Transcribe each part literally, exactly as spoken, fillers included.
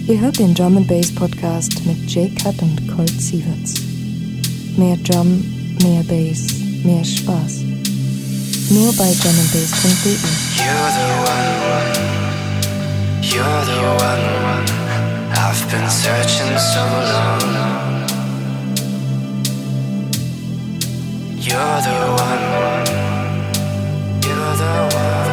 Ihr hört den Drum and Bass Podcast mit J-Cut und Colt Sieverts. Mehr Drum, mehr Bass, mehr Spaß. Nur bei drum and bass punkt de. You're the one, you're the one, I've been searching so long. You're the one, you're the one.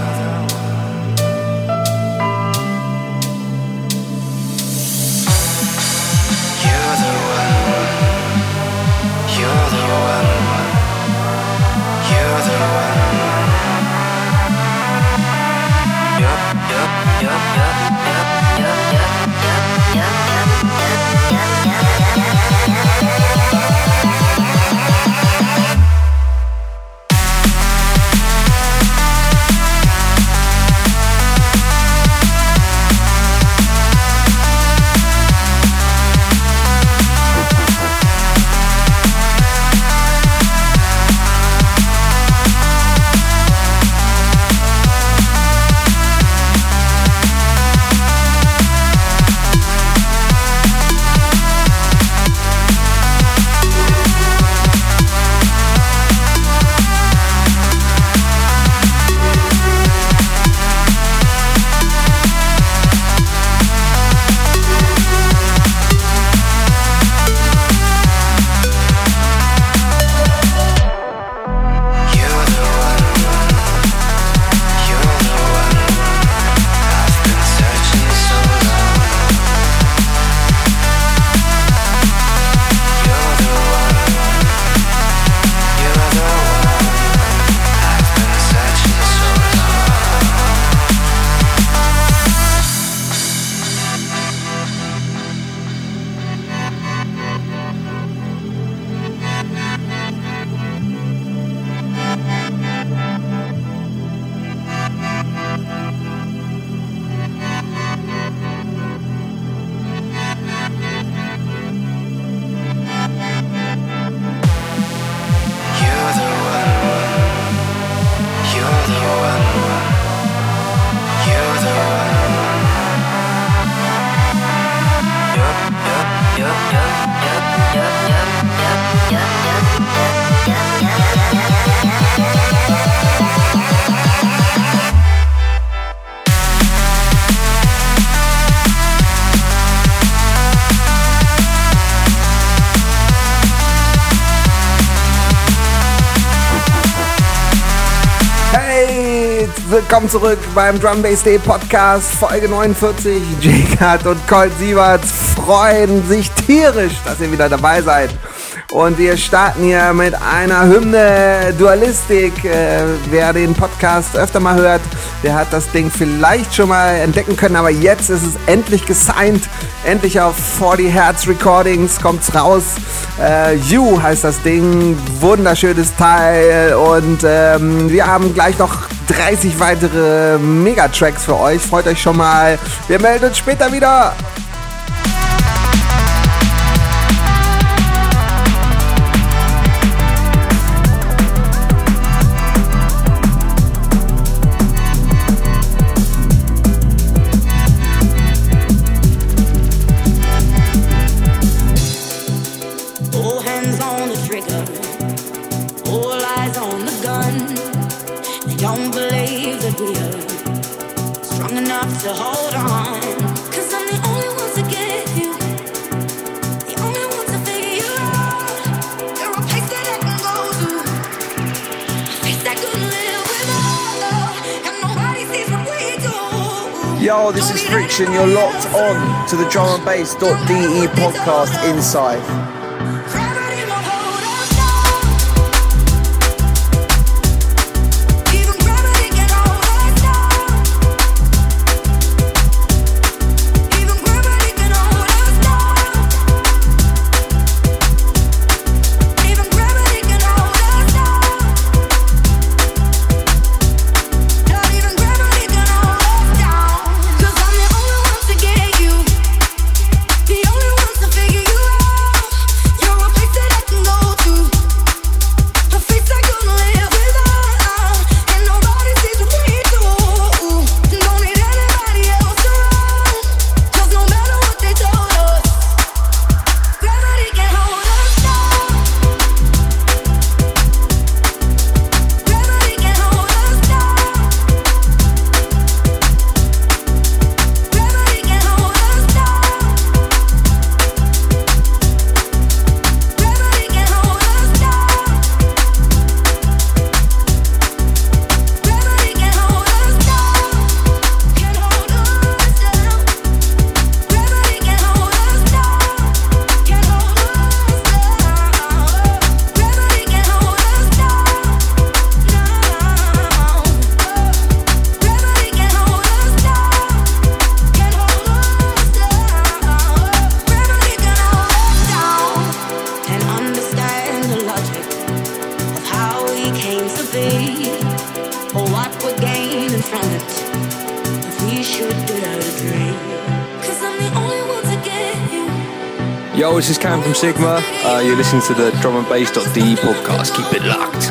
Willkommen zurück beim Drum Bass Day Podcast, Folge neunundvierzig. J-Cut und Colt Sieverts freuen sich tierisch, dass ihr wieder dabei seid. Und wir starten hier mit einer Hymne Dualistic. Äh, wer den Podcast öfter mal hört, der hat das Ding vielleicht schon mal entdecken können, aber jetzt ist es endlich gesigned. Endlich auf vierzig Hertz Recordings kommt's raus. Äh, You heißt das Ding, wunderschönes Teil und ähm, wir haben gleich noch dreißig weitere Megatracks für euch. Freut euch schon mal. Wir melden uns später wieder. Yo, this is Friction. You're locked on to the drum and bass dot de podcast inside. The only ones to figure you out. Yo, this is Cam from Sigma. Uh, you're listening to the drum and bass dot d e podcast. Keep it locked.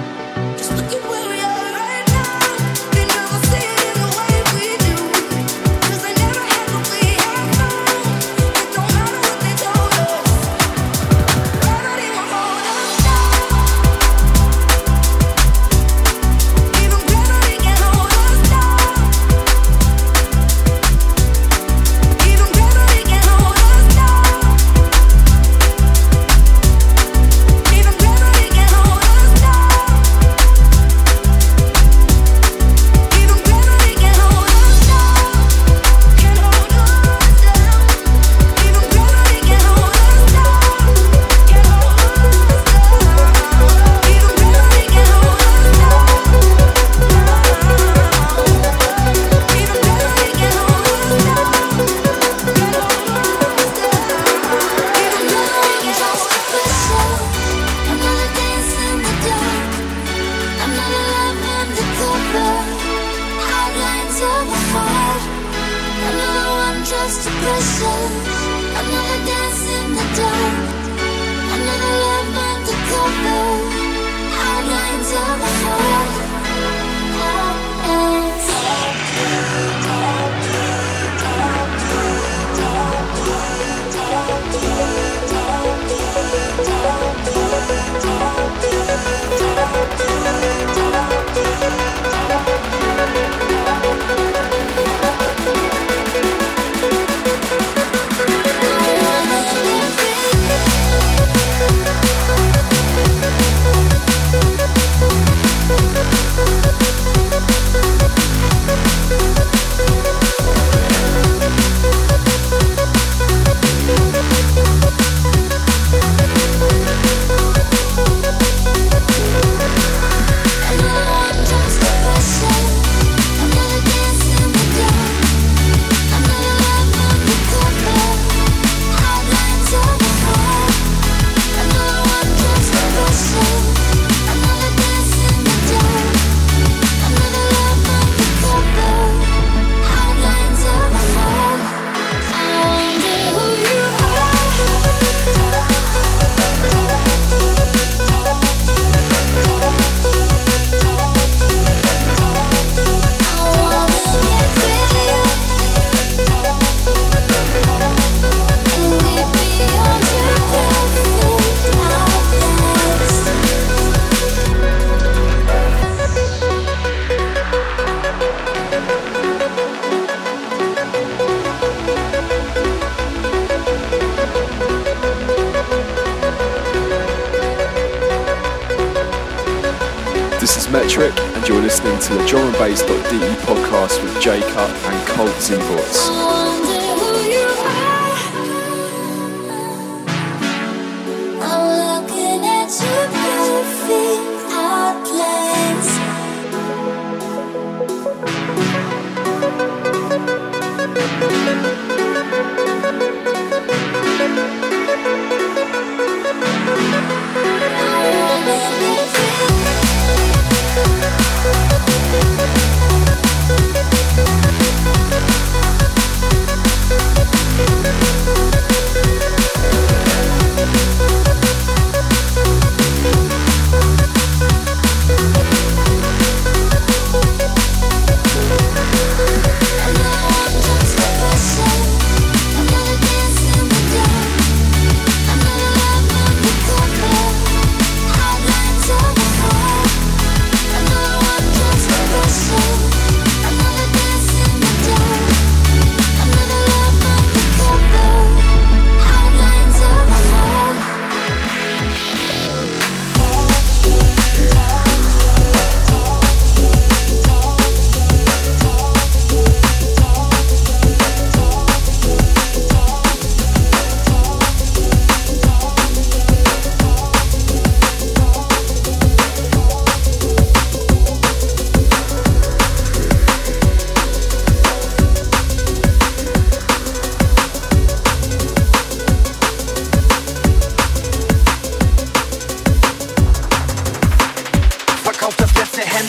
Metric, and you're listening to the drum and bass dot d e podcast with J Cut and Colt Zivots.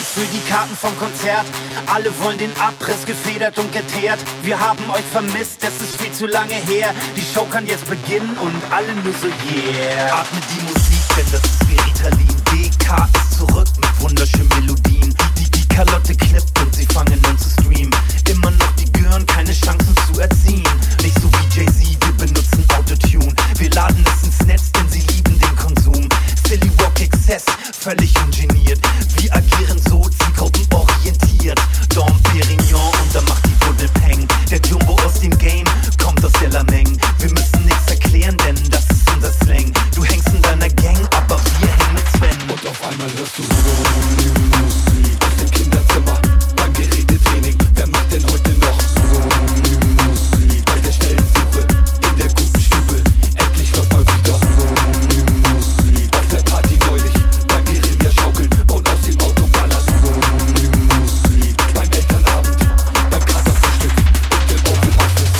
für die Karten vom Konzert. Alle wollen den Abriss gefedert und geteert. Wir haben euch vermisst, es ist viel zu lange her. Die Show kann jetzt beginnen und alle nur so yeah. Atme die Musik, denn das ist wie Ritalin. D K ist zurück mit wunderschönen Melodien. Die, die Kalotte klippt und sie fangen an zu streamen. Immer noch die Gören, keine Chancen zu erziehen. Nicht so wie Jay-Z, wir benutzen Autotune. Wir laden es ins Netz, denn sie lieben den Konsum. Silly Walk Exzess, völlig ungeniert. Wir agieren so zielgruppenorientiert. Dom Perignon und da macht die Buddel Peng. Der Jumbo aus dem Game kommt aus der Lameng. Wir müssen nichts erklären, denn das ist unser Slang. Du hängst in deiner Gang, aber wir hängen mit Sven. Und auf einmal hörst du Musik aus dem Kinderzimmer beim Gerätetraining. Wer macht denn heute noch Musik bei der Stellensuche in der guten Stube? Endlich läuft mal wieder Musik auf der Party neulich beim Guerilla-Schaukeln und aus dem Auto ballert Musik beim Elternabend, beim Katerfrühstück und dem Open Office.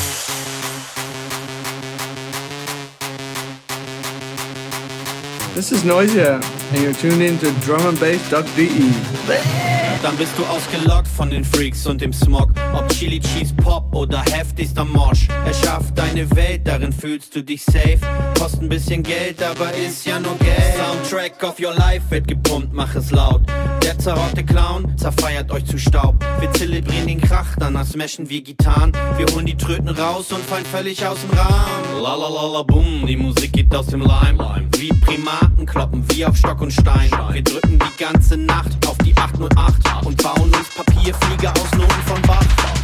This is Noisia, and you're tuned in to drum and bass dot d e. Dann bist du ausgelockt von den Freaks und dem Smog. Ob Chili Cheese Pop oder heftigster Mosch. Erschafft deine Welt, darin fühlst du dich safe. Kostet ein bisschen Geld, aber ist ja nur Geld. Soundtrack of your life wird gepumpt, mach es laut. Der zerrotte Clown zerfeiert euch zu Staub. Wir zelebrieren den Krach, danach smashen wir Gitarren. Wir holen die Tröten raus und fallen völlig aus dem Rahmen. La la la la boom, die Musik geht aus dem Leim. Wie Primaten kloppen wir auf Stock und Stein. Wir drücken die ganze Nacht auf die acht null acht und bauen uns Papierflieger aus Noten von Bach.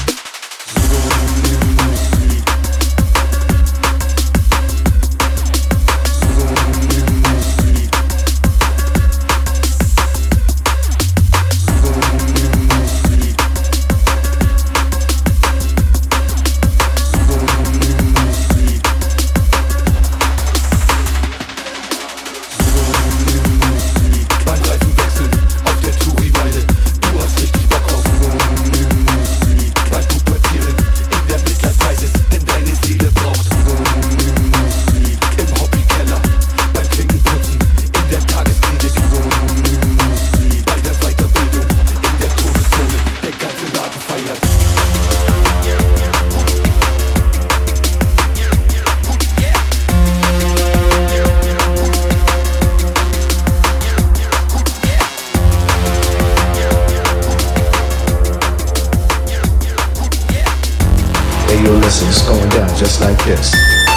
It's going down just like this.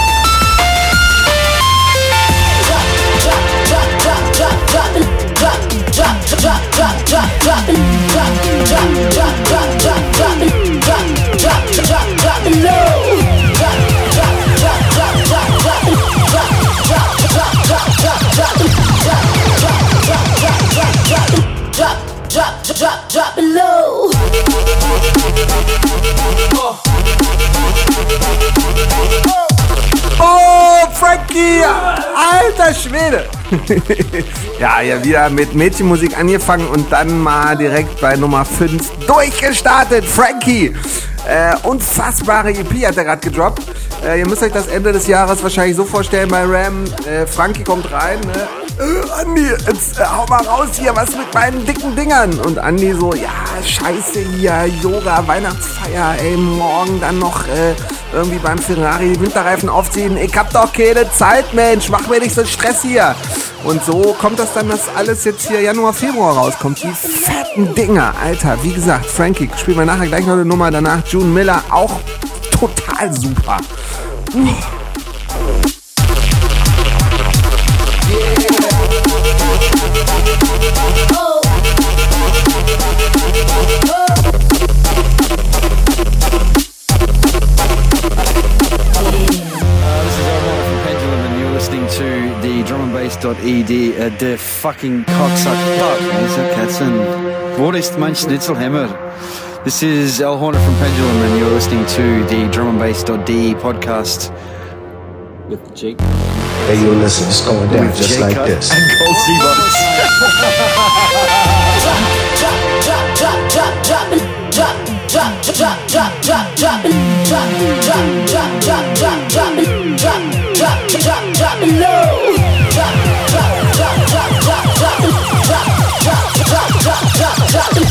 Drop it low. Oh, Frankie! Alter Schwede! Ja, ja, wieder mit Mädchenmusik angefangen und dann mal direkt bei Nummer fünf durchgestartet. Frankie! Äh, unfassbare E P hat er gerade gedroppt. Äh, ihr müsst euch das Ende des Jahres wahrscheinlich so vorstellen bei Ram. Äh, Frankie kommt rein, ne? Äh, Andi, jetzt äh, hau mal raus hier, was mit meinen dicken Dingern? Und Andi so, ja, scheiße hier, Yoga, Weihnachtsfeier, ey, morgen dann noch äh, irgendwie beim Ferrari die Winterreifen aufziehen. Ich hab doch keine Zeit, Mensch, mach mir nicht so Stress hier. Und so kommt das dann, dass alles jetzt hier Januar, Februar rauskommt. Die fetten Dinger, Alter. Wie gesagt, Frankie, spielen wir nachher gleich noch eine Nummer. Danach June Miller, auch total super. Uh. To the drum and bass dot e d, uh, the fucking cocksucker. Dieser Katzen. Wo ist mein Schnitzelhammer? This is Al Horner from Pendulum, and you're listening to the drum and bass dot d e podcast with Jake. Hey, you listen, it's going down with just Jake like this. And Colt Seabox. Drop, drop, drop, drop, drop, drop it, drop, drop, drop, drop, drop, drop it, drop, drop, drop, drop it low. Drop, drop, drop, drop, drop it, drop, drop, drop, drop, drop, drop it.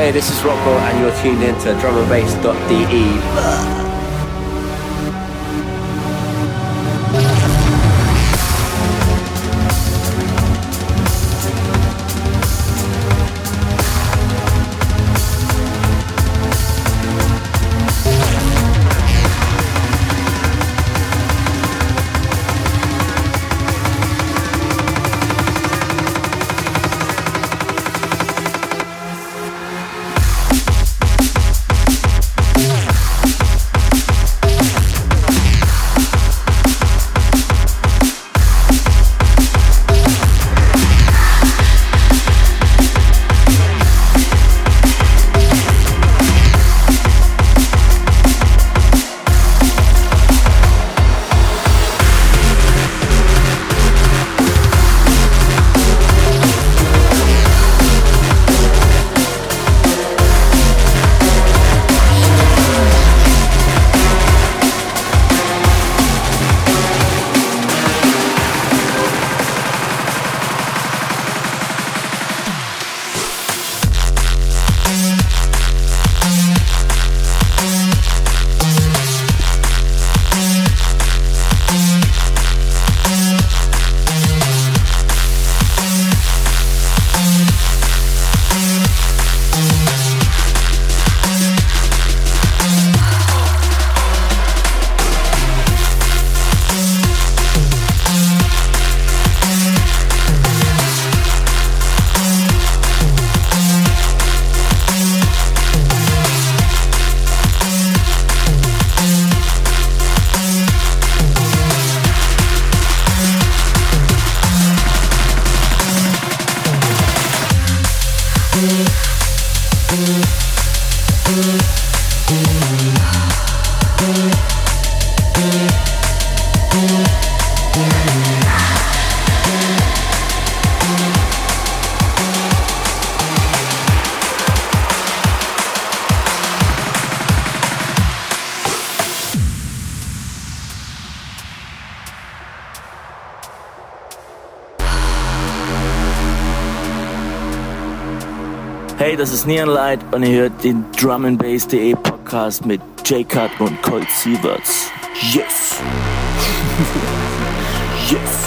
Hey, this is Rocco, and you're tuned in to drum and bass dot d e. Hey, das ist Neon Light und ihr hört den drum and bass dot d e Podcast mit J-Cut und Colt Sieverts. Yes! Yes!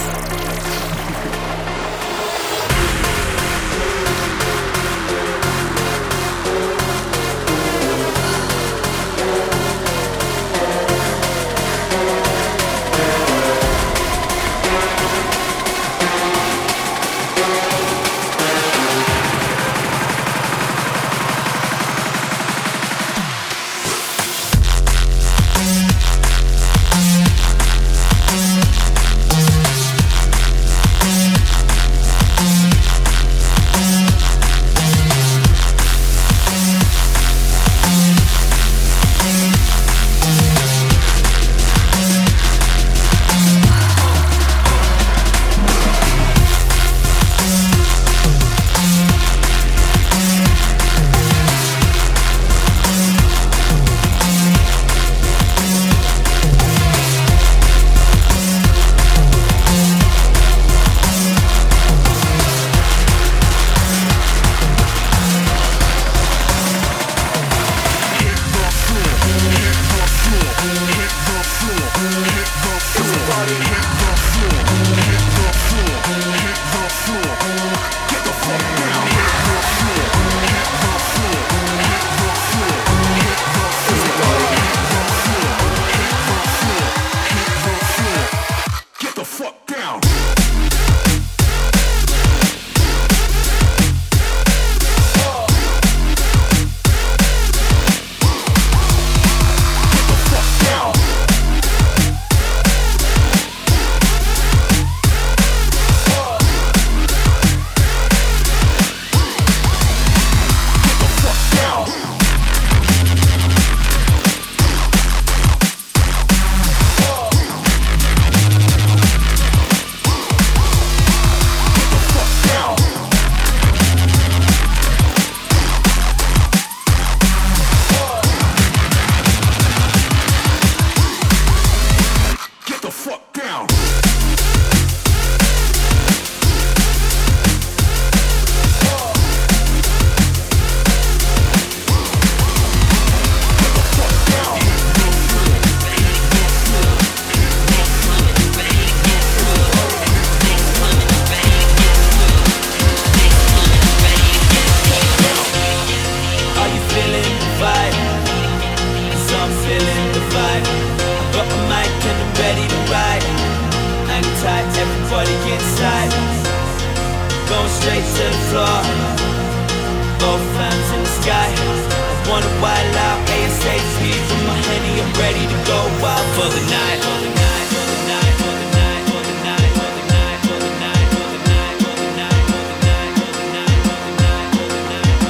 straight to the floor. Both hands in the sky. I wanna wild out ASAP. With my Henny, I'm ready to go wild for the night. For the night, for the night, for the night, for the night, for the night, for the night, for the night, for the night, for the night, for the night, for the night, for the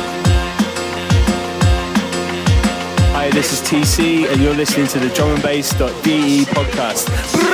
night. Hi, this is T C, and you're listening to the drum and bass dot d e podcast.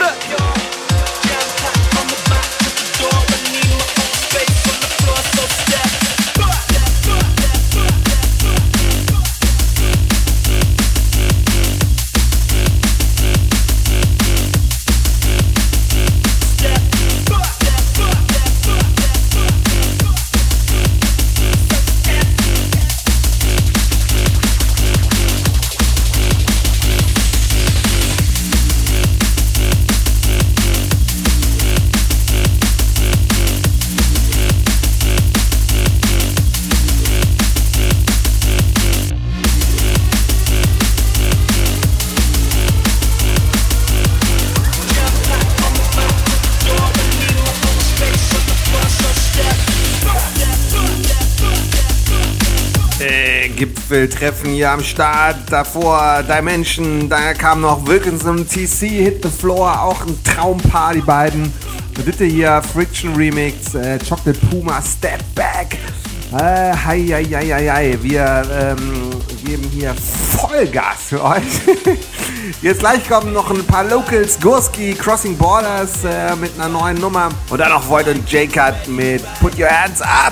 Gipfeltreffen hier am Start, davor Dimension, da kam noch Wilkinson, T C, Hit the Floor, auch ein Traumpaar, die beiden. Und bitte hier Friction Remix, äh, Chocolate Puma, Step Back. Äh, hei, hei, hei, hei, hei. Wir ähm, geben hier Vollgas für euch. Jetzt gleich kommen noch ein paar Locals, Gurski, Crossing Borders äh, mit einer neuen Nummer. Und dann noch Void und J-Cut mit Put Your Hands Up.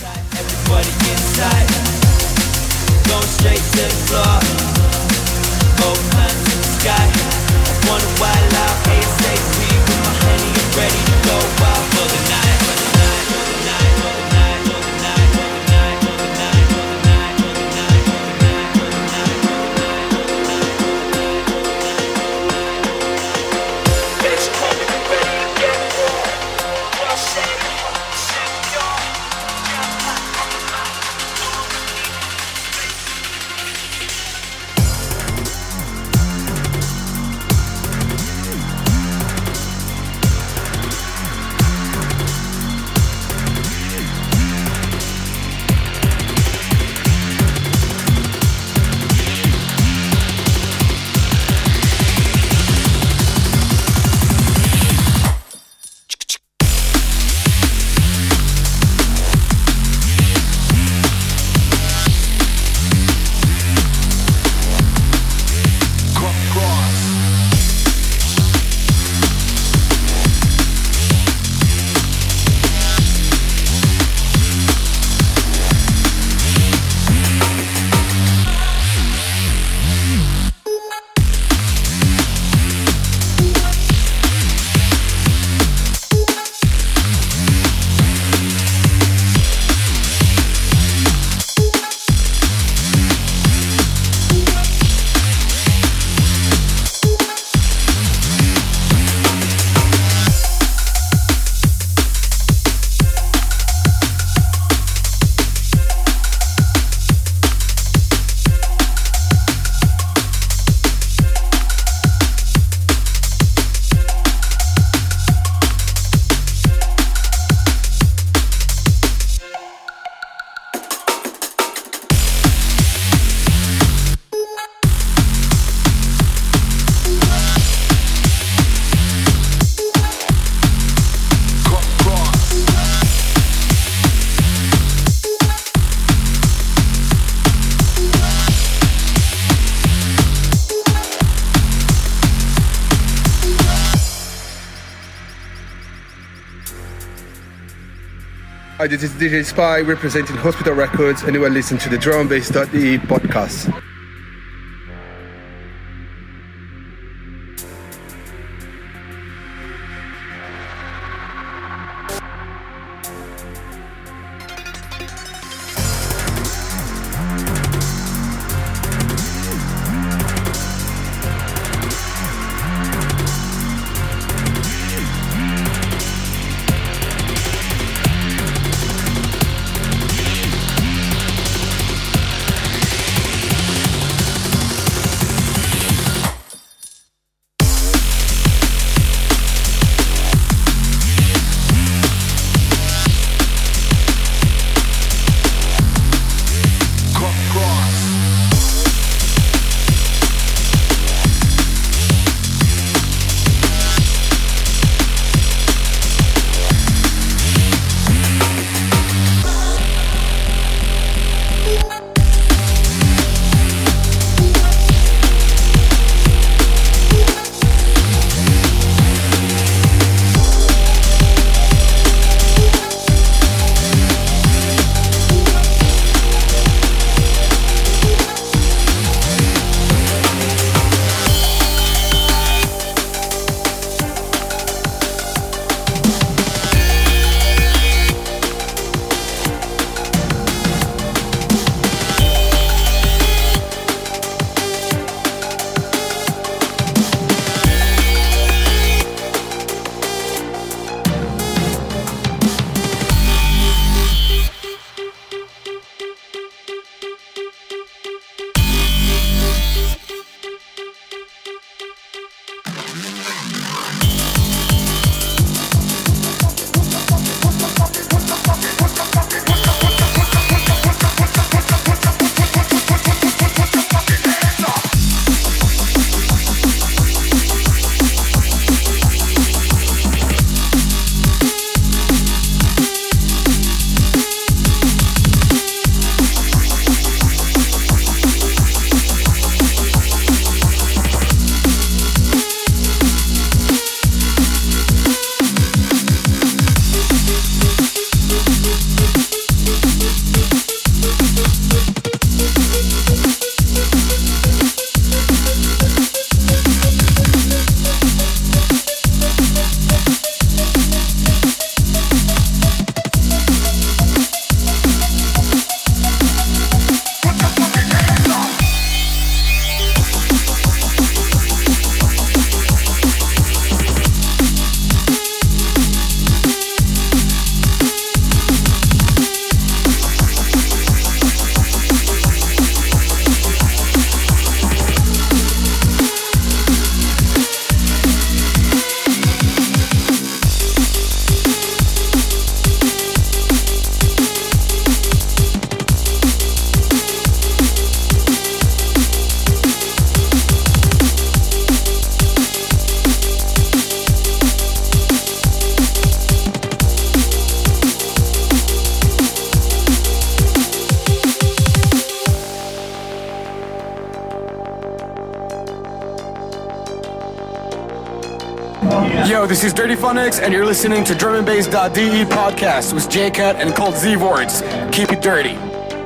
Going straight to the floor. Both hands in the sky. I wanna wild out ASAP. With my Henny, I'm ready to go wild for the night. For the night, for the night, for the night, for the night, for the night, for the night, for the night, for the night, for the night, for the night, for the night, for the night. Bitch, come and be ready to get raw. What I say, say y'all. Hi, this is D J Spy representing Hospital Records, and you are listening to the drum and bass dot d e podcast. yo, this is Dirty Phonics, and you're listening to drum and bass dot d e podcast with J-Cat and Colt Z-Vorts. Keep it dirty.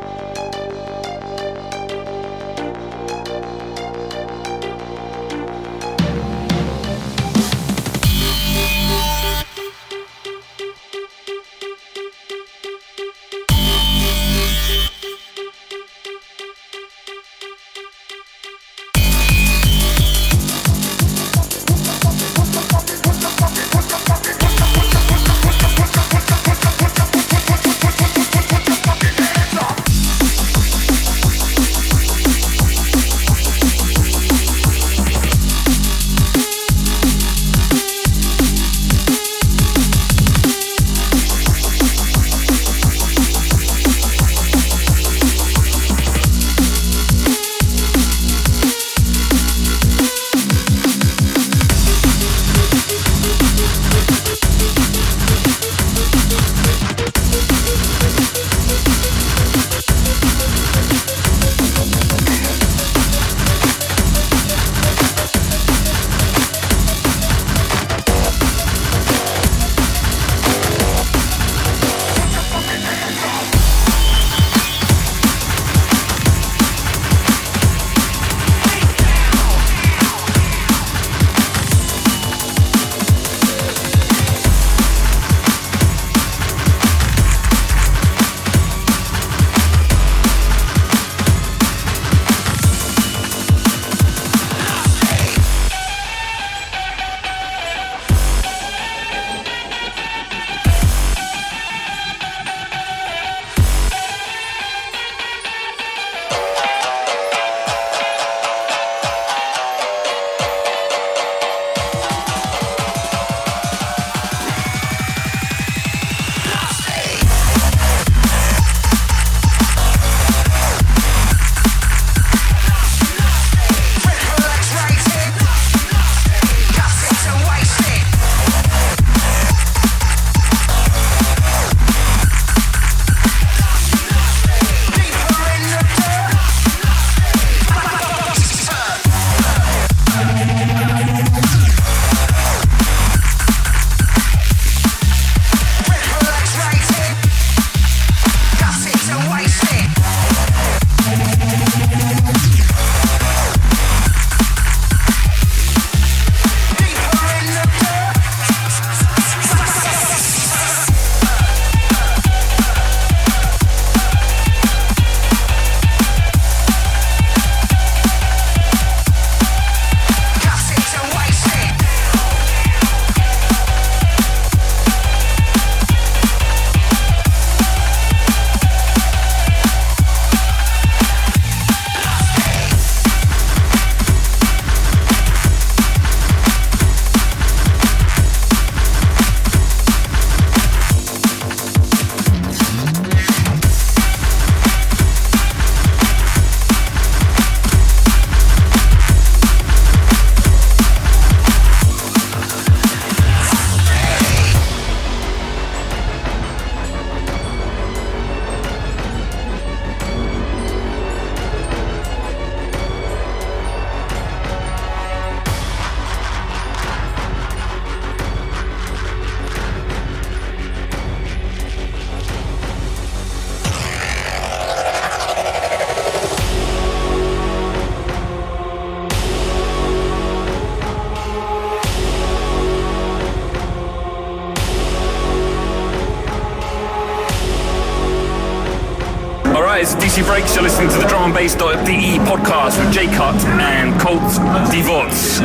It's D C Breaks. You're listening to the drum and bass dot d e podcast with J-Cut and Colt Z-Vorts.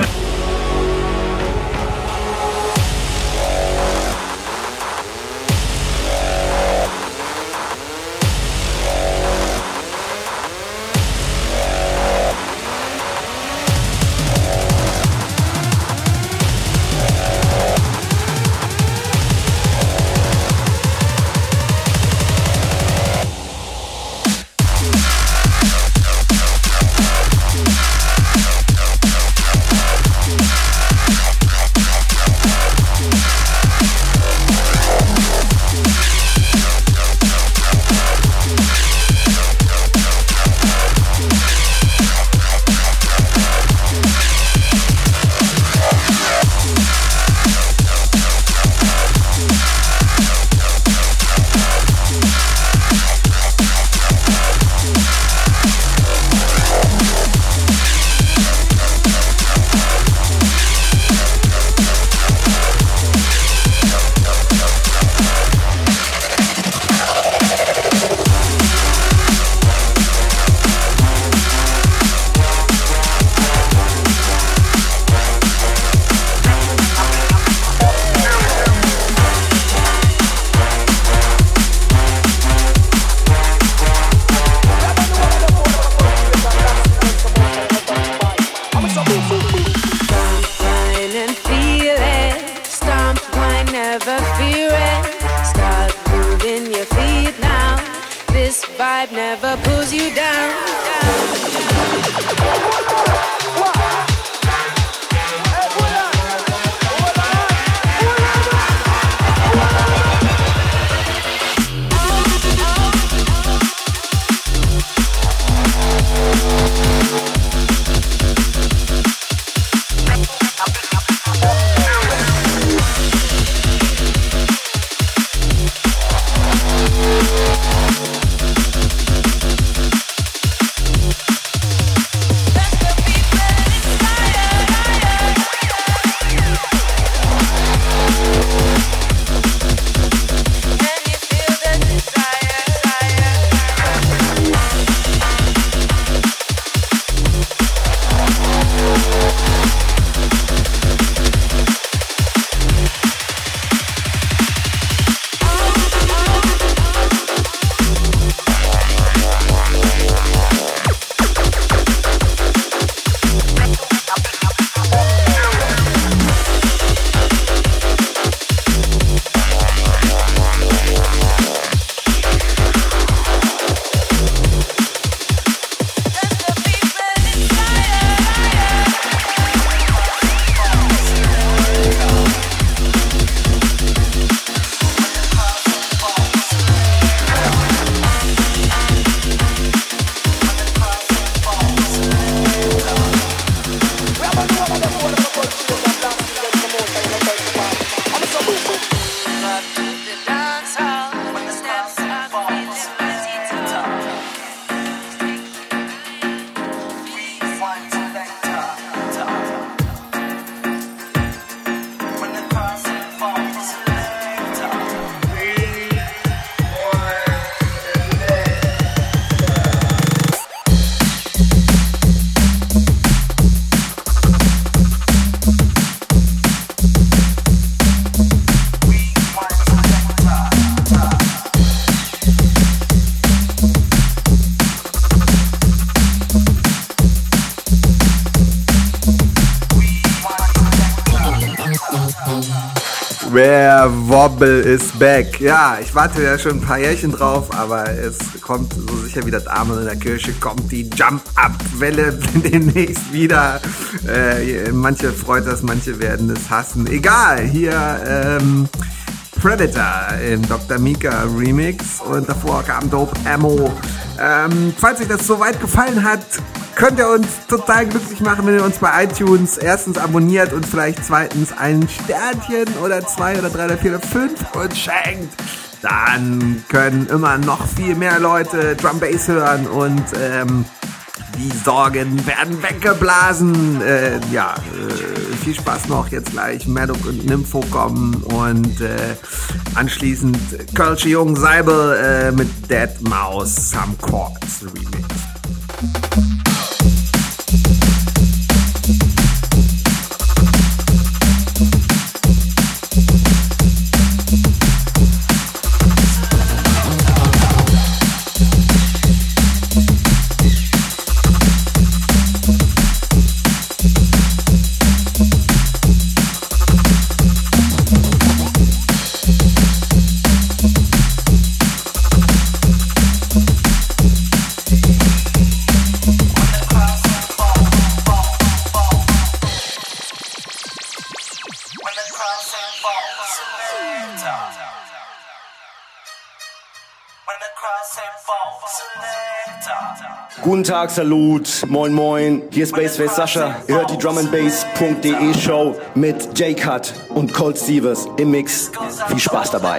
vibe never pulls you down. Where Wobble is back. Ja, ich warte ja schon ein paar Jährchen drauf, aber es kommt so sicher wie das Amen in der Kirche, kommt die Jump-Up-Welle demnächst wieder. Äh, manche freut das, manche werden es hassen. Egal, hier ähm, Predator im Doktor Mika Remix und davor kam Dope Ammo. Ähm, falls euch das soweit gefallen hat, könnt ihr uns total glücklich machen, wenn ihr uns bei iTunes erstens abonniert und vielleicht zweitens ein Sternchen oder zwei oder drei oder vier oder fünf uns schenkt. Dann können immer noch viel mehr Leute Drum Bass hören und ähm, die Sorgen werden weggeblasen. Äh, ja, äh, viel Spaß noch. Jetzt gleich Maddock und Nympho kommen und äh, anschließend Kölsche Jung Seibel äh, mit Dead Mouse Some Chords Remix. Guten Tag, Salut, moin moin, hier ist Bassface Sascha. Ihr hört die Drum and Bass Punkt de Show mit J-Cut und Colt Sievers im Mix. Viel Spaß dabei.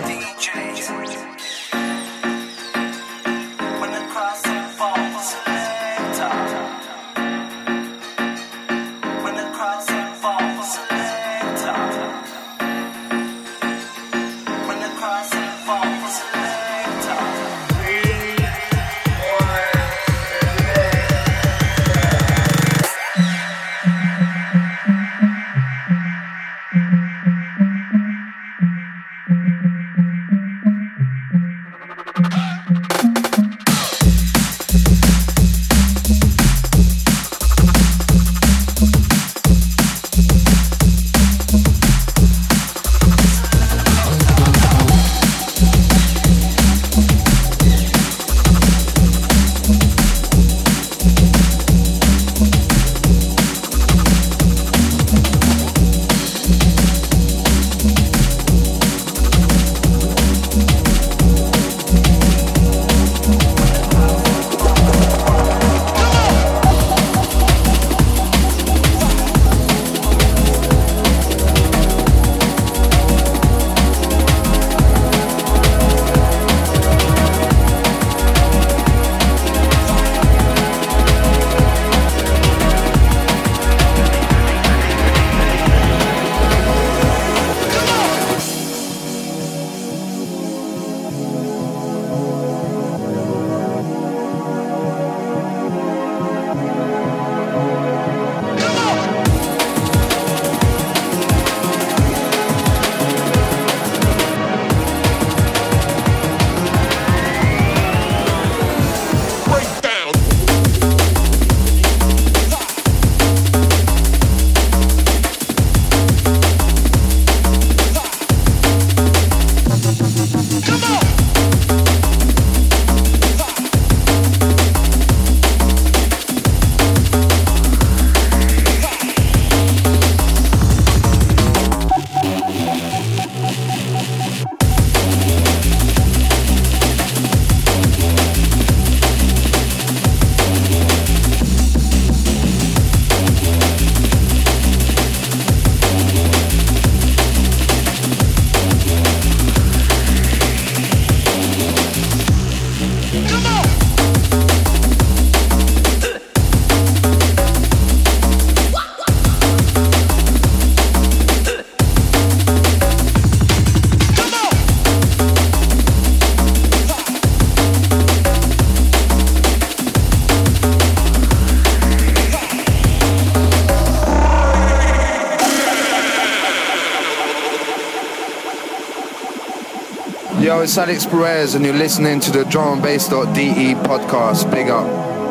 Yo, it's Alex Perez and you're listening to the drum and bass dot d e podcast. Big up.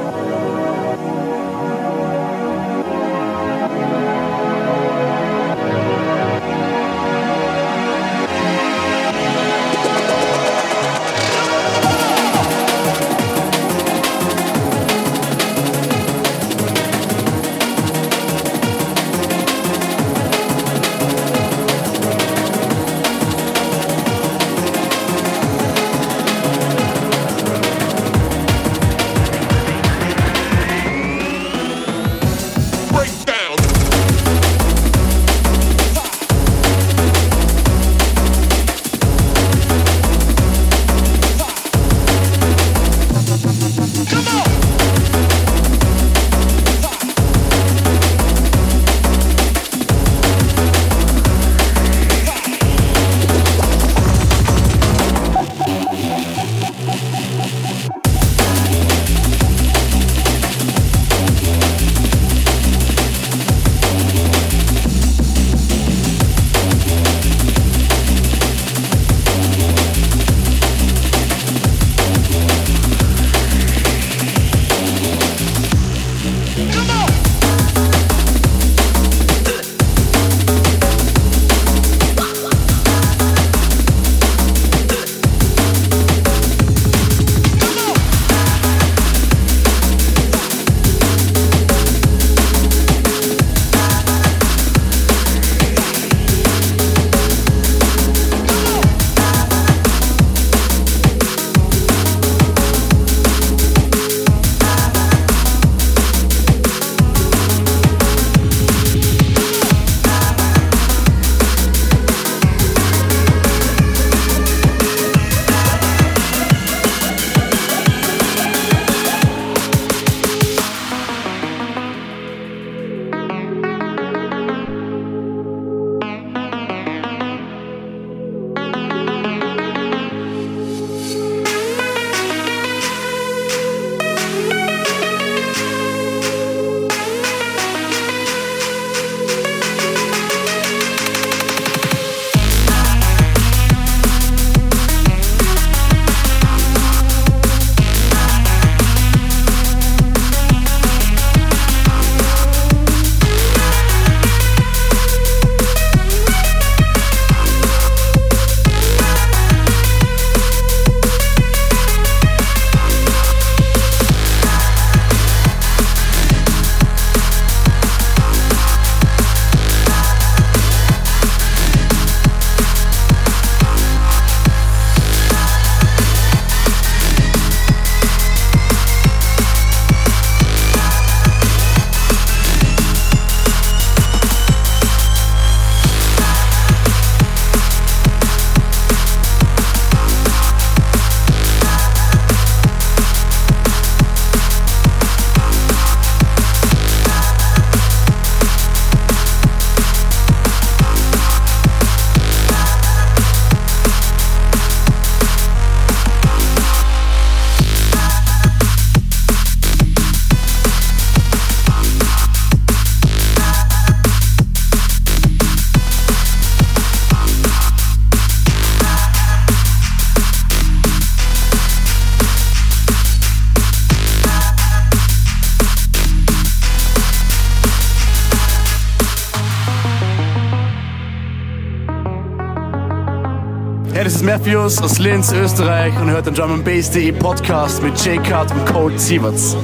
Hey, das ist Matthews aus Linz, Österreich und hört den drum and bass dot d e Podcast mit J-Cut und Colt Sieverts.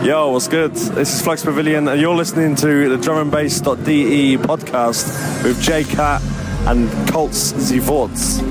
Yo, what's good? This is Flux Pavilion, and you're listening to the drum and bass dot d e podcast with J Cat and Colts Zivorts.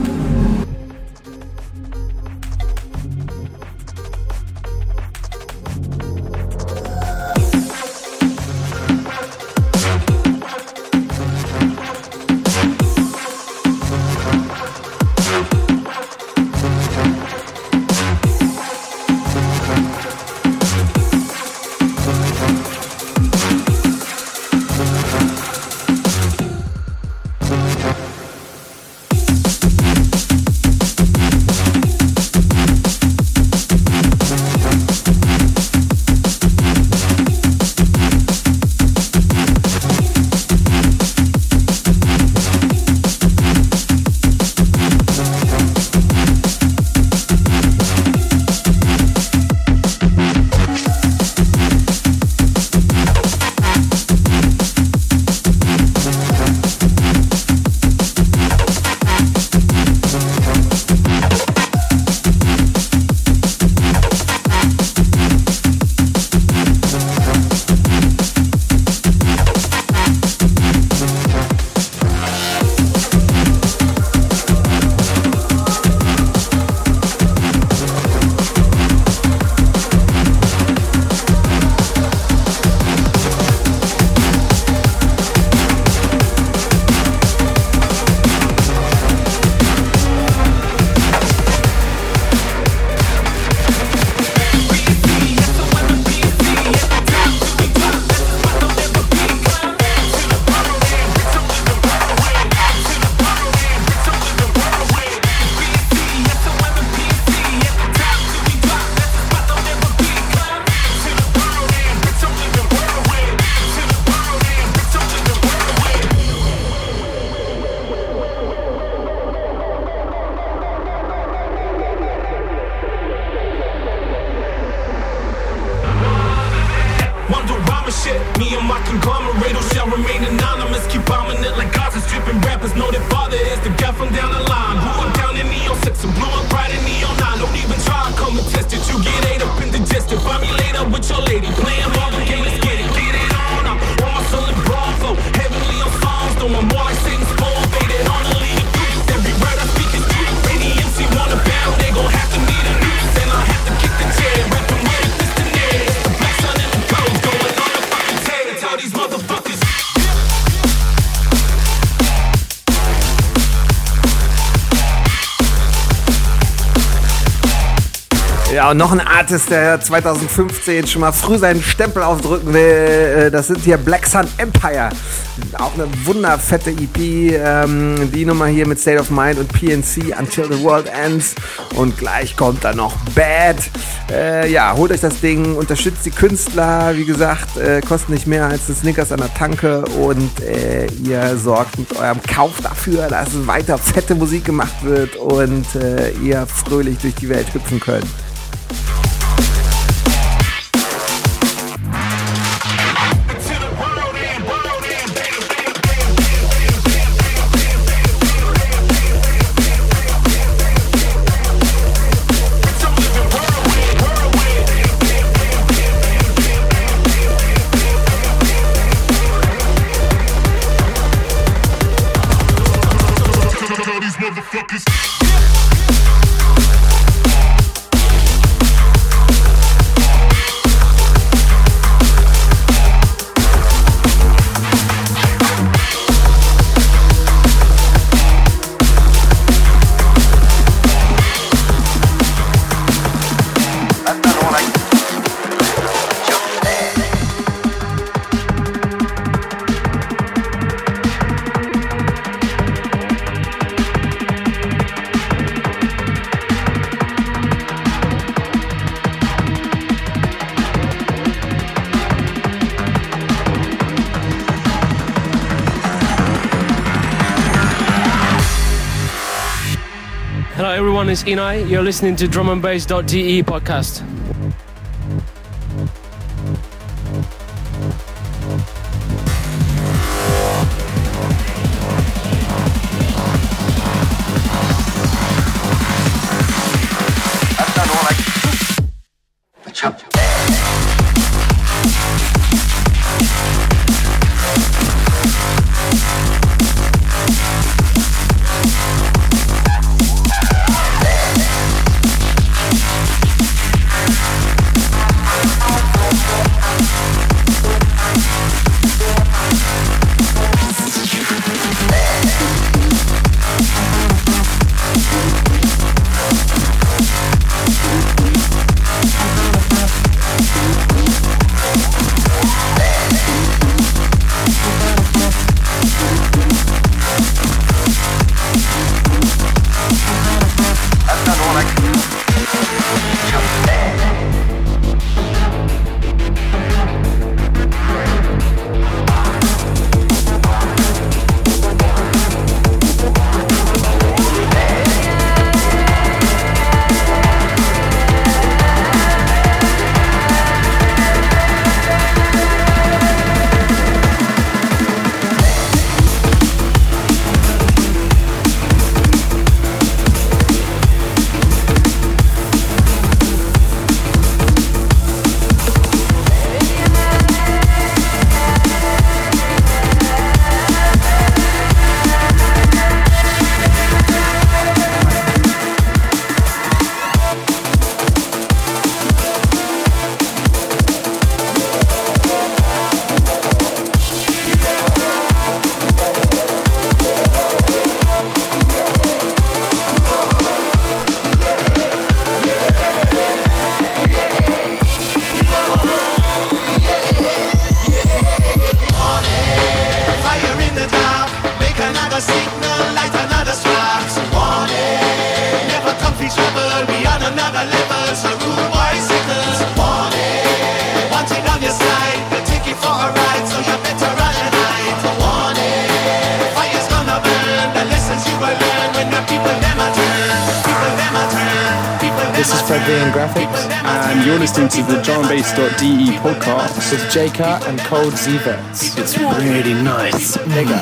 Ja, und noch ein Artist, der zwanzig fünfzehn schon mal früh seinen Stempel aufdrücken will, das sind hier Black Sun Empire. Auch eine wunderfette E P, ähm, die Nummer hier mit State of Mind und P N C, Until the World Ends. Und gleich kommt dann noch Bad. Äh, ja, holt euch das Ding, unterstützt die Künstler, wie gesagt, äh, kostet nicht mehr als ein Snickers an der Tanke und äh, ihr sorgt mit eurem Kauf dafür, dass weiter fette Musik gemacht wird und äh, ihr fröhlich durch die Welt hüpfen könnt. Hello everyone, it's Inai. You're listening to drum and bass dot d e podcast. Chop. Outside Vein Graphics. And you're listening to the drum and bass dot d e podcast with J Cut and Cold Zverts. It's pretty nice. Nigga.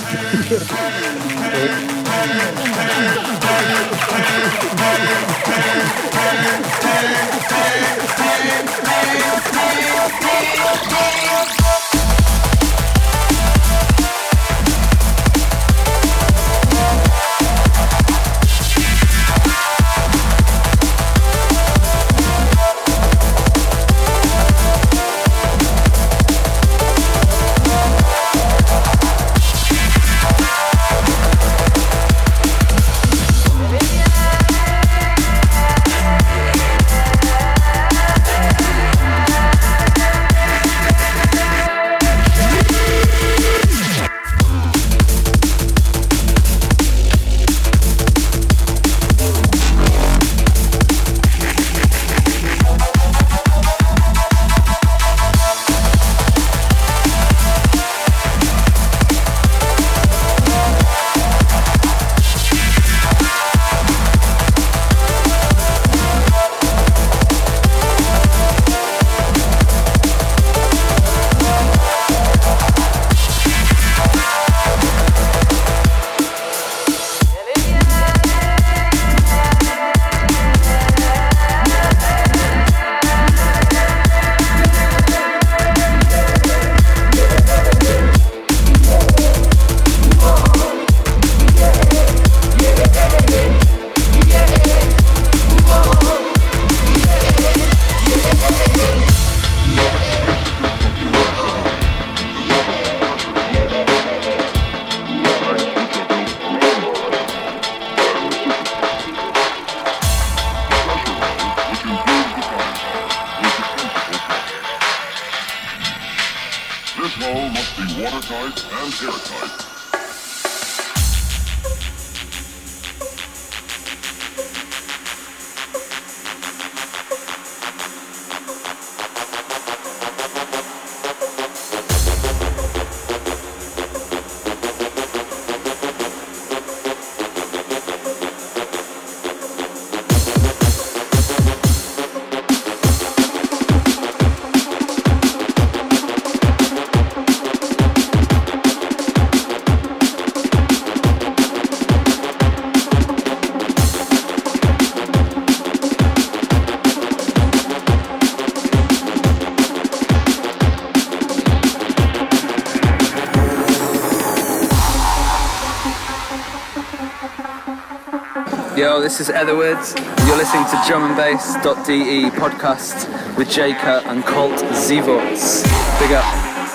Yo, this is Etherwoods. You're listening to drum and bass dot d e podcast with J Cut and Colt Zvorts. Big up.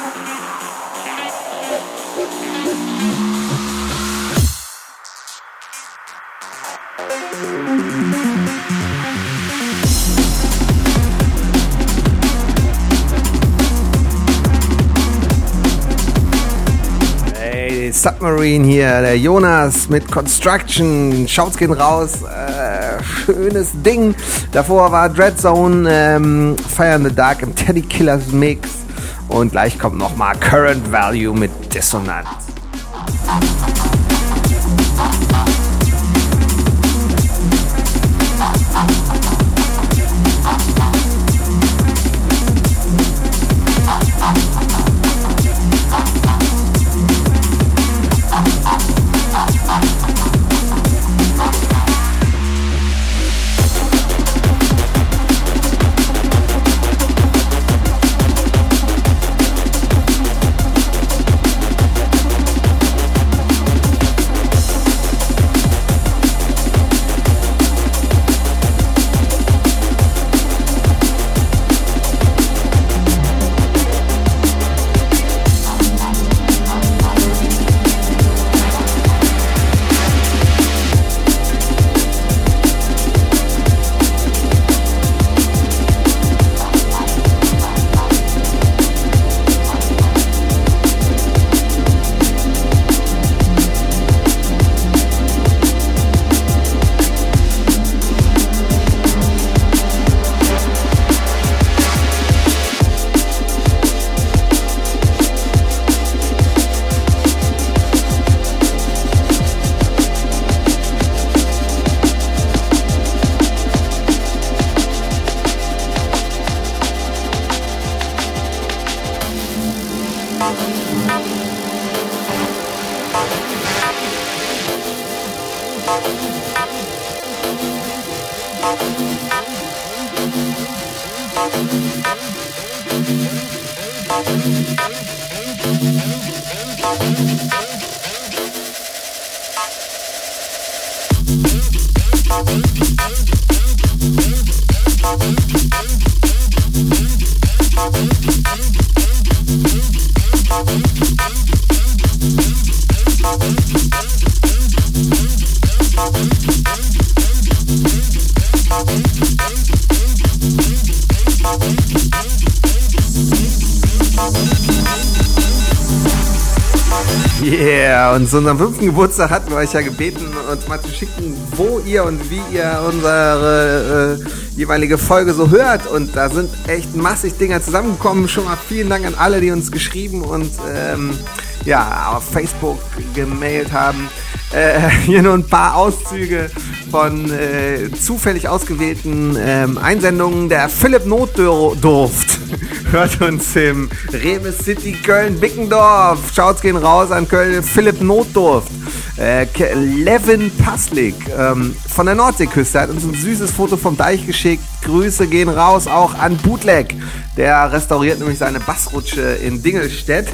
Submarine hier, der Jonas mit Construction, Shouts gehen raus, äh, schönes Ding. Davor war Dreadzone, ähm, Fire in the Dark im Teddy Killers Mix und gleich kommt nochmal Current Value mit Dissonanz. Yeah, und zu unserem fünften Geburtstag hatten wir euch ja gebeten, uns mal zu schicken, wo ihr und wie ihr unsere äh, jeweilige Folge so hört. Und da sind echt massig Dinger zusammengekommen. Schon mal vielen Dank an alle, die uns geschrieben und ähm, ja, auf Facebook gemailt haben. Äh, hier nur ein paar Auszüge von äh, zufällig ausgewählten ähm, Einsendungen. Der Philipp Notdurft hört uns im Rewe City Köln-Bickendorf. Schaut's gehen raus an Köln. Philipp Notdurft. Äh, Levin Paslik ähm, von der Nordseeküste hat uns ein süßes Foto vom Deich geschickt. Grüße gehen raus auch an Bootleg. Der restauriert nämlich seine Bassrutsche in Dingelstedt.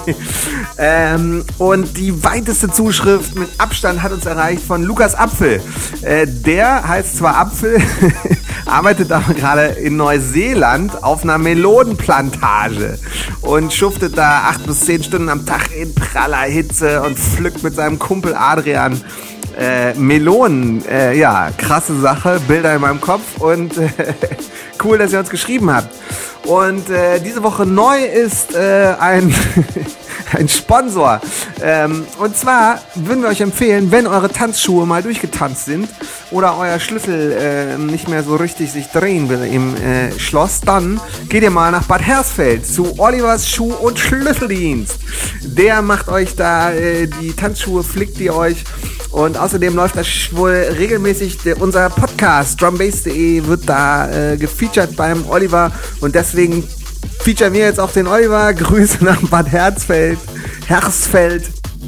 ähm, und die weiteste Zuschrift mit Abstand hat uns erreicht von Lukas Apfel. Äh, der heißt zwar Apfel, arbeitet aber gerade in Neuseeland auf einer Melonenplantage und schuftet da acht bis zehn Stunden am Tag in praller Hitze und pflückt mit seinem Kumpel Adrian Äh, Melonen, äh, ja, krasse Sache, Bilder in meinem Kopf und äh, cool, dass ihr uns geschrieben habt. Und äh, diese Woche neu ist äh, ein, ein Sponsor. Ähm, und zwar würden wir euch empfehlen, wenn eure Tanzschuhe mal durchgetanzt sind oder euer Schlüssel äh, nicht mehr so richtig sich drehen will im äh, Schloss, dann geht ihr mal nach Bad Hersfeld zu Olivers Schuh- und Schlüsseldienst. Der macht euch da äh, die Tanzschuhe, flickt die euch. Und außerdem läuft das wohl regelmäßig, der, unser Podcast drumbase punkt de wird da äh, gefeatured beim Oliver und deswegen featuren wir jetzt auch den Oliver. Grüße nach Bad Hersfeld. Hersfeld.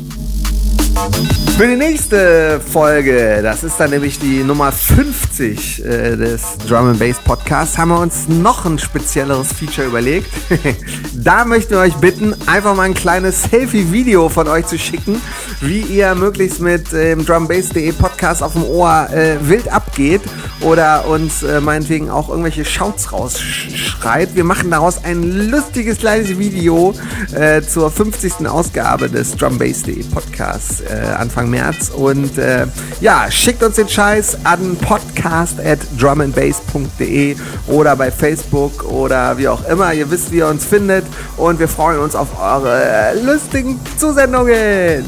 Für die nächste Folge, das ist dann nämlich die Nummer fünfzig äh, des Drum and Bass Podcasts, haben wir uns noch ein spezielleres Feature überlegt. Da möchten wir euch bitten, einfach mal ein kleines Selfie-Video von euch zu schicken, wie ihr möglichst mit dem ähm, drumbase punkt de Podcast auf dem Ohr äh, wild abgeht oder uns äh, meinetwegen auch irgendwelche Shouts rausschreit. Wir machen daraus ein lustiges kleines Video äh, zur fünfzigsten Ausgabe des drumbase punkt de Podcasts äh, Anfang März und äh, ja, schickt uns den Scheiß an podcast at drumandbass punkt de oder bei Facebook oder wie auch immer. Ihr wisst, wie ihr uns findet und wir freuen uns auf eure lustigen Zusendungen.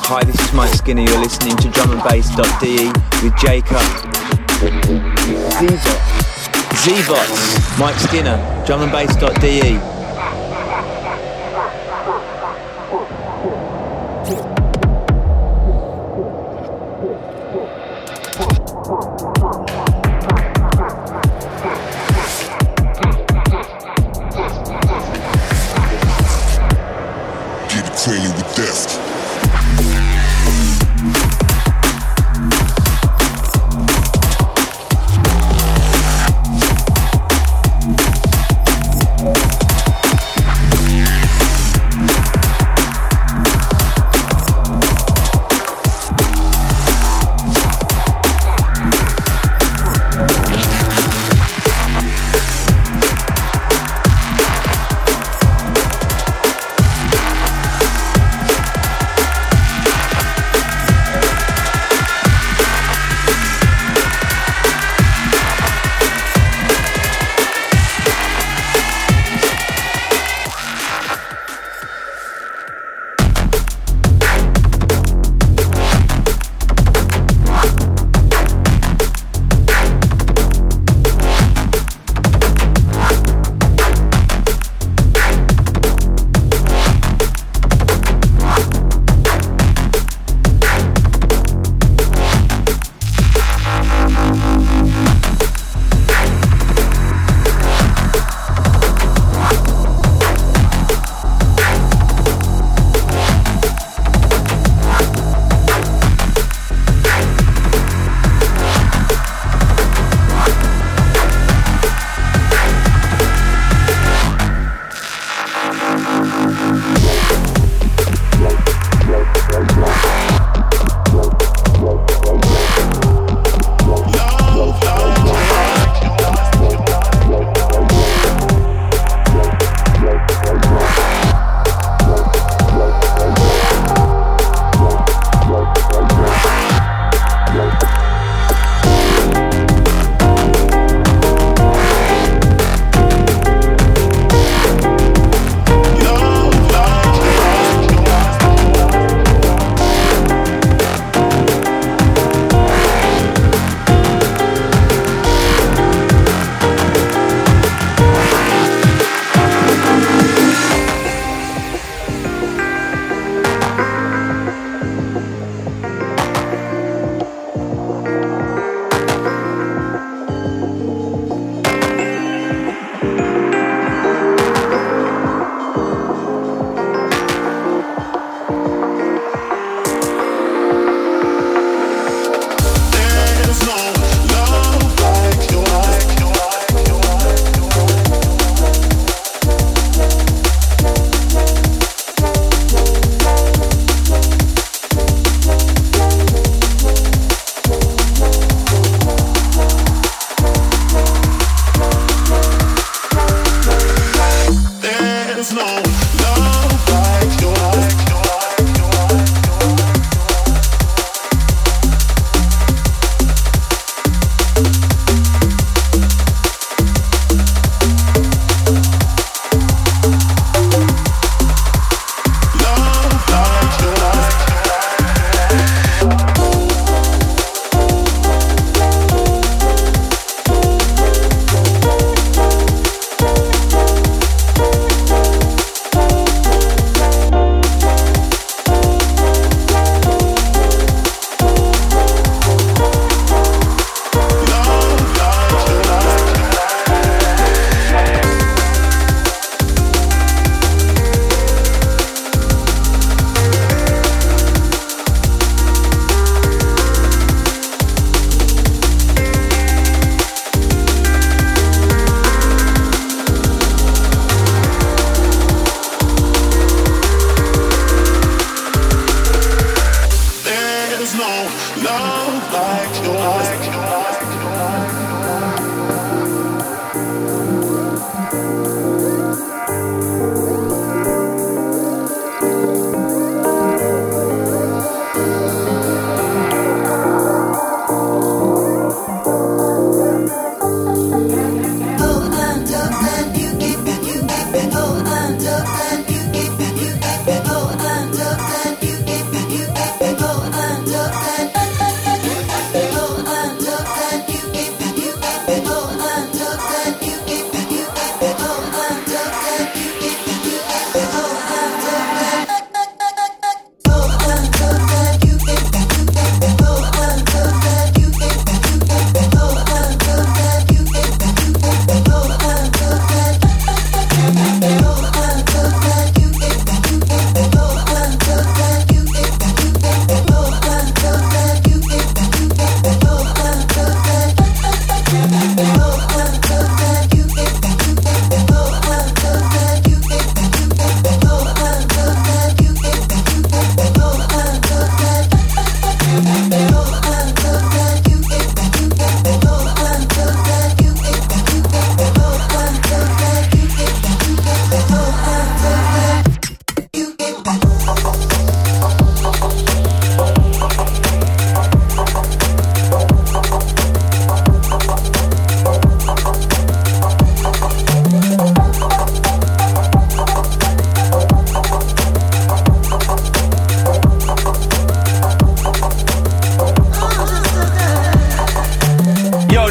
Hi, this is Mike Skinner. You're listening to drum and bass dot d e with Jacob. Zvots. Zvots. Mike Skinner. drum and bass dot d e. Training with death.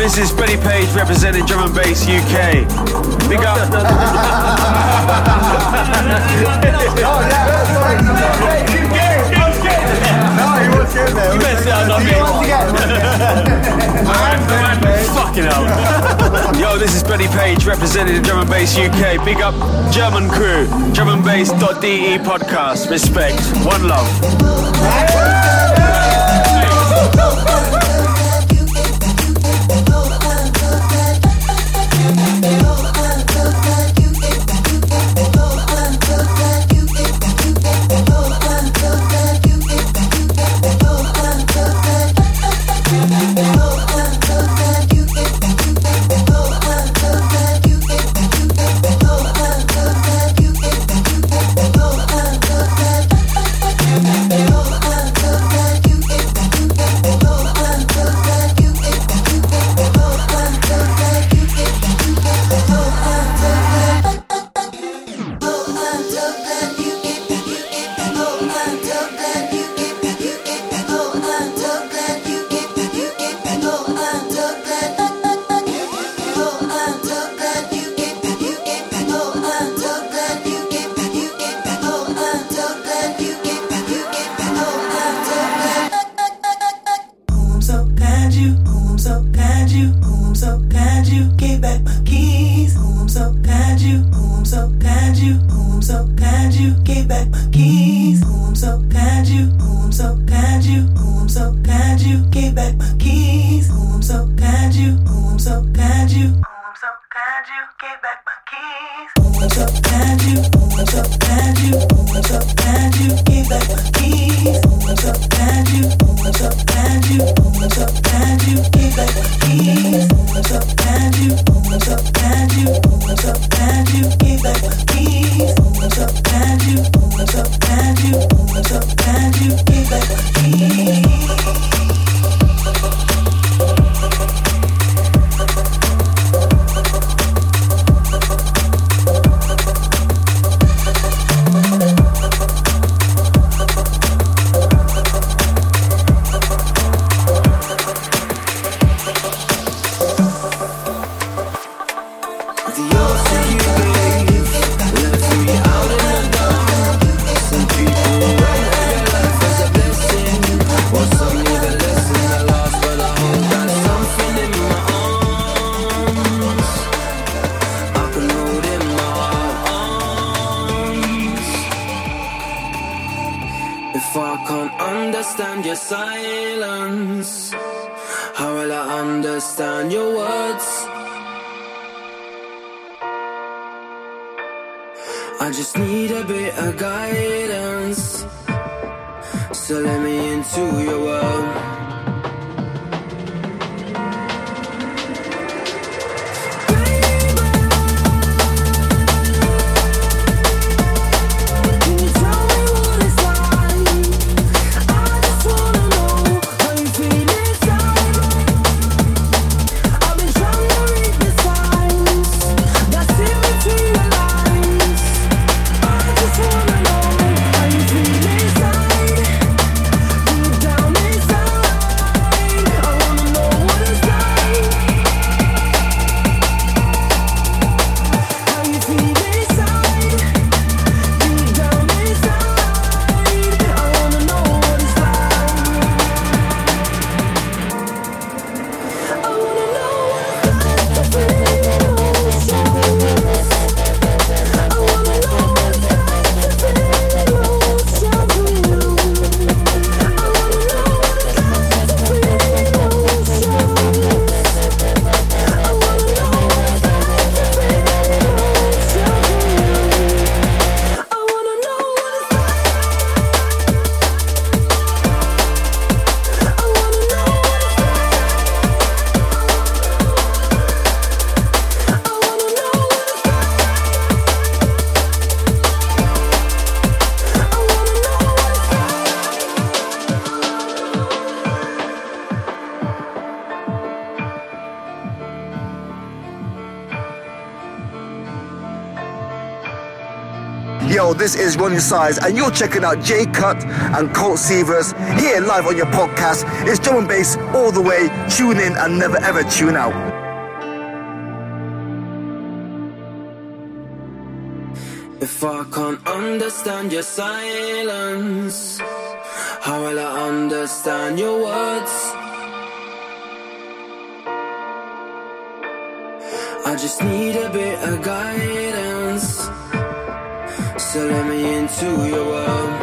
this is Benny Page representing Drum and Bass U K. Big up. You better say I'm not Fucking hell. Yo, this is Benny Page representing Drum and Bass U K. Big up German crew. Drum and Bass dot D E podcast. Respect. One love. I just need a bit of guidance, so let me into your world. Down Yo, this is Ronnie Size, and you're checking out J Cut and Colt Sievers here live on your podcast. It's drum and bass all the way. Tune in and never ever tune out. If I can't understand your silence, how will I understand your words? I just need a bit of guidance, so let me into your world.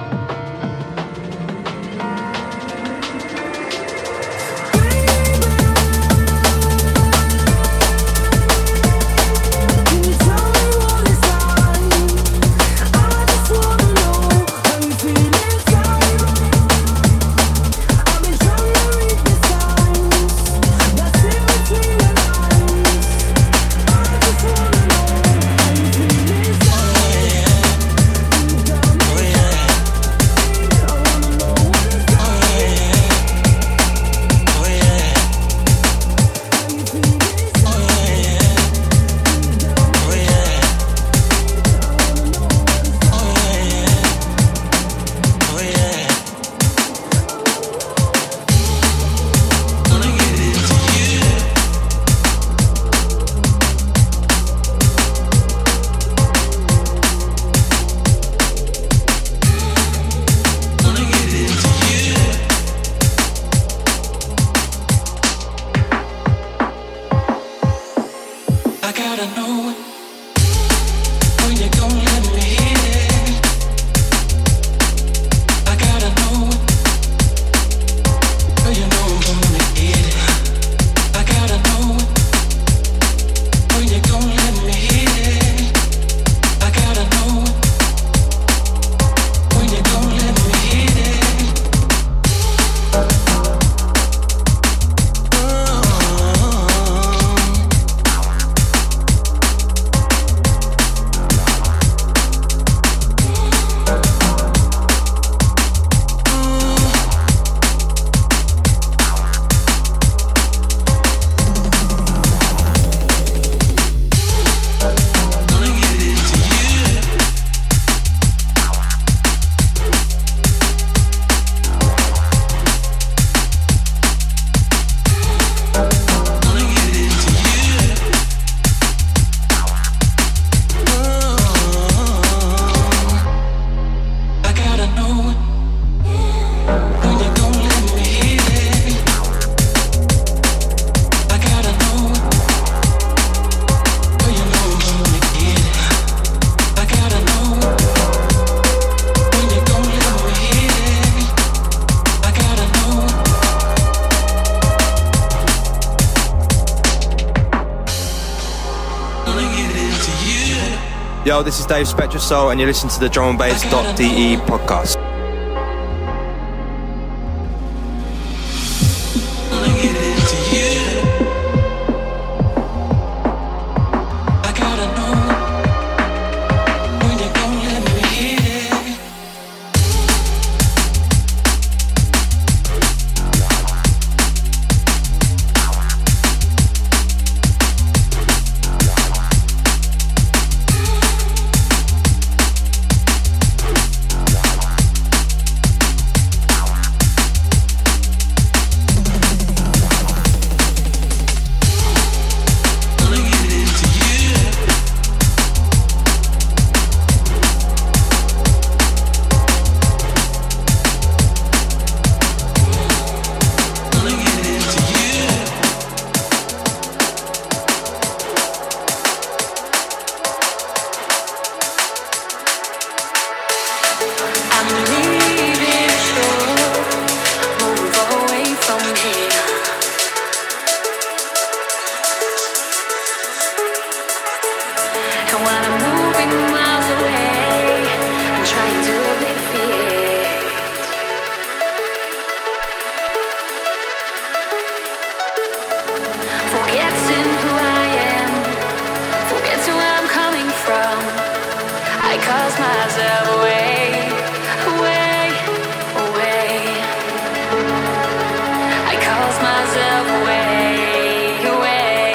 Yo, this is Dave Spectrasoul, and you're listening to the drum and bass dot d e podcast.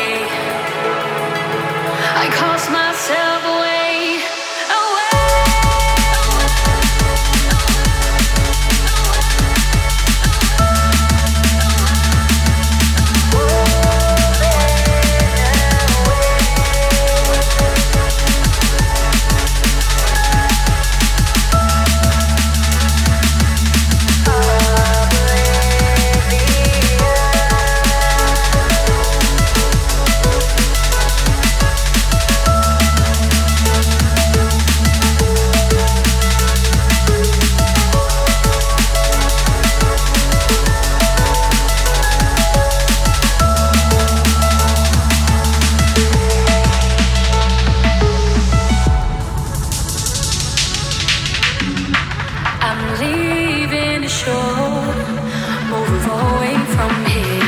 I cast myself away, away. move away from here.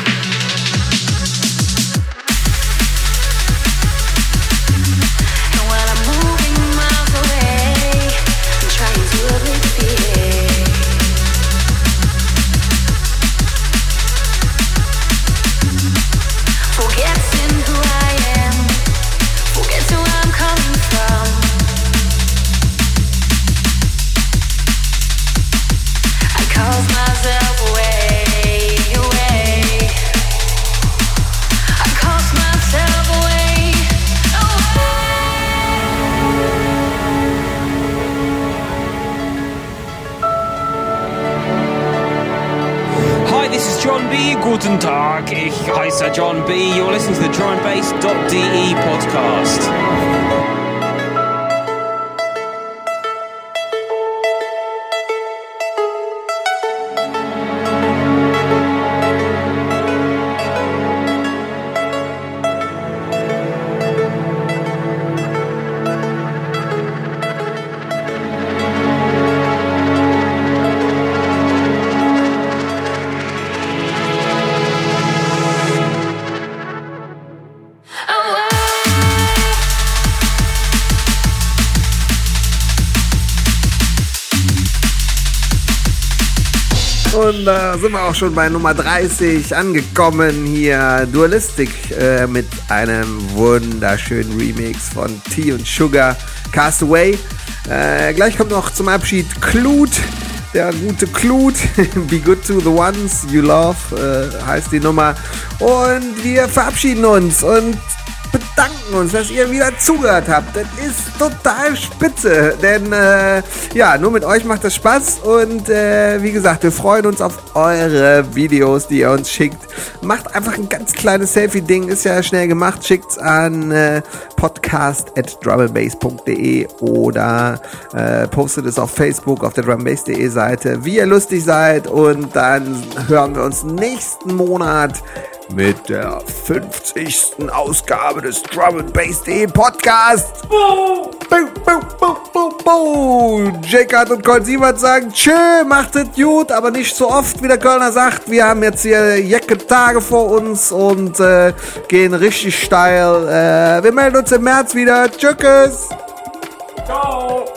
And while I'm moving miles away, I'm trying to avoid fear. Forgetting who I am, forgetting where I'm coming from. I cause myself away, away. I cause myself away, Hi, this is John B. Guten Tag. Ich heiße John B. You're listening to the drum and bass dot d e podcast. Und da äh, sind wir auch schon bei Nummer dreißig angekommen hier. Dualistic äh, mit einem wunderschönen Remix von T und Sugar, Castaway. Äh, gleich kommt noch zum Abschied Clute, der gute Clute. Be Good to the Ones You Love äh, heißt die Nummer. Und wir verabschieden uns und bedanken uns, dass ihr wieder zugehört habt. Das ist total spitze, denn äh, ja, nur mit euch macht das Spaß und äh, wie gesagt, wir freuen uns auf eure Videos, die ihr uns schickt. Macht einfach ein ganz kleines Selfie-Ding, ist ja schnell gemacht, schickt's an äh, podcast at drumandbass punkt de oder äh, postet es auf Facebook auf der drumandbass punkt de Seite, wie ihr lustig seid, und dann hören wir uns nächsten Monat mit der fünfzigsten Ausgabe des Drum and Bass punkt de Podcasts. Boo, boo, boo, boo, boo, boo. J-Cut und Colt Sievert sagen tschö, macht es gut, aber nicht so oft, wie der Kölner sagt. Wir haben jetzt hier Jacke-Tage vor uns und äh, gehen richtig steil. Äh, wir melden uns im März wieder. Tschüss. Ciao.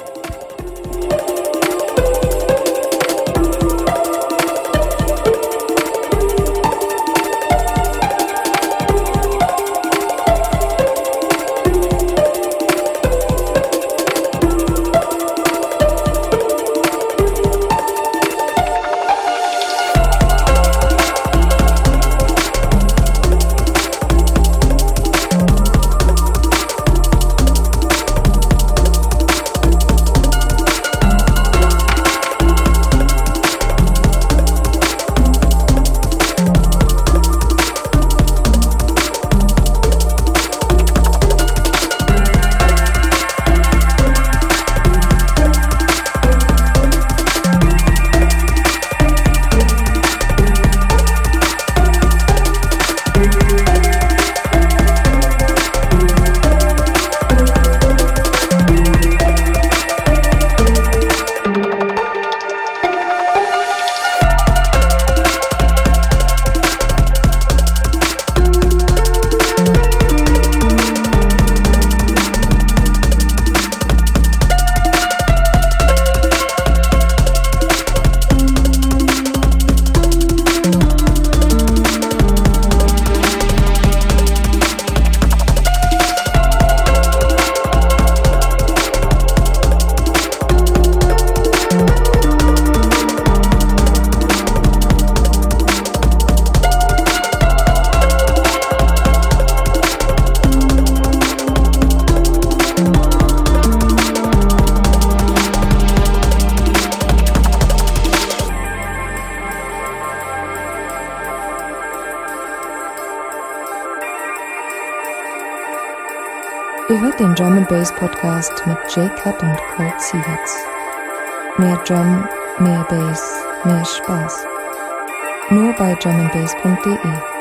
Ihr hört den Drum and Bass Podcast mit J-Cut und Colt Sievert. Mehr Drum, mehr Bass, mehr Spaß. Nur bei drum and bass punkt de.